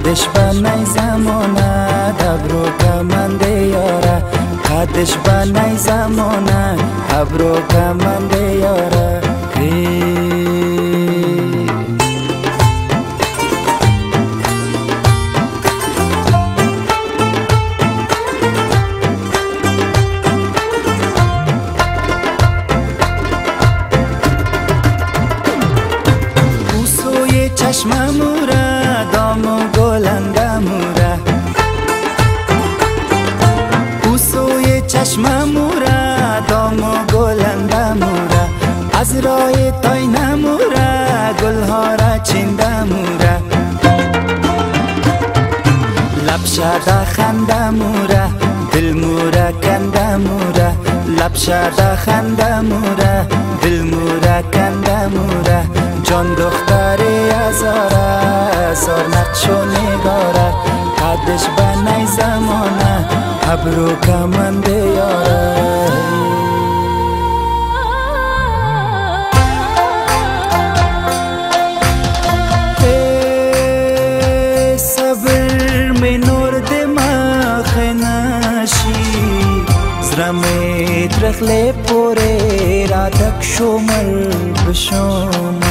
قدش بنای زمانه دبرو کمنده یاره قدش بنای زمانه دبرو کمنده یاره بوسوی چشم موره دام و گلنده موره بوسوی چشم موره دام و گلنده موره از رای تای نموره گلها را چینده موره لب شده خنده موره دل موره کنده موره لب شده خنده موره دل موره کنده موره جان دختری ازاره سر نقش و نگاره قدش بنای زمانه ابرو کمنده یاره صبر می نور دماغ نشی زرمی درخل پوره را دک شمر بشوم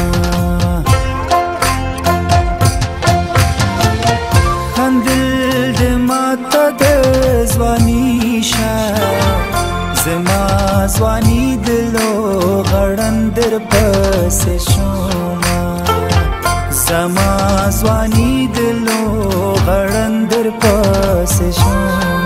خندل دماغ دزوانی شه زما زوانی دلو غرن در پس شما زما زوانی دلو غرن در پس شما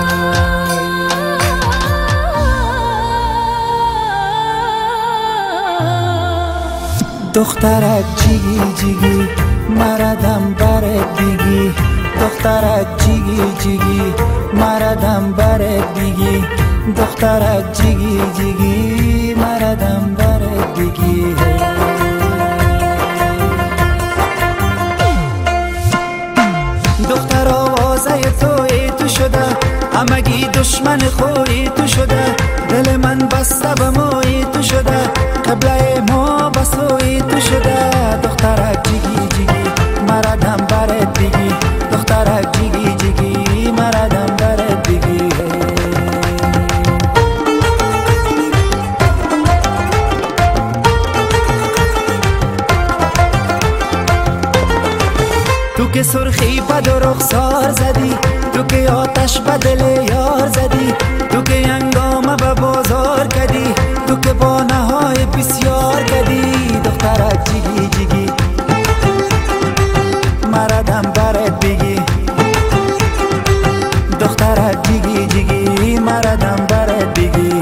دخترک جیگی جیگی مردم برد دیگی دخترک جیگی جیگی مردم برد دیگی دخترک جیگی جیگی مردم برد دیگی دختر آوازه تو شده همگی دشمن خوی تو شده دل من بسته به موی تو شده قبله ما بسوی تو شده دخترک جیگی جیگی مردم برد دیگی دخترک جیگی جیگی مردم برد دیگی تو که سرخی به دو رخسار زدی تو که آتش به دل یار زدی تو که هنگامه به بازار کدی تو که با نهای بسیار کدی دخترک جیگی جیگی مردم برد بگی دخترک جیگی جیگی مردم برد بگی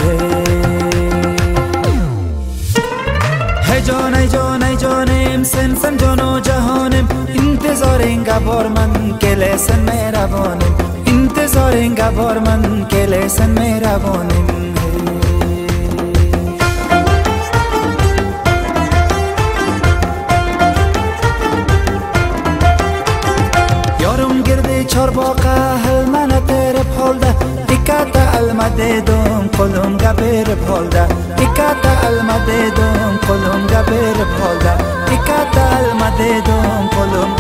ای جان ای جان ای جانم سن جان و جهانم انتظار اینگه بار من که لسن مهربانم انتظار اینگه بار من که لسن مهربانم یارم گرده چار باقه هل من تر پالده اکتا المده دوم قلم گبر پالده اکتا المده دوم قلم گبر پالده اکتا المده دوم قلم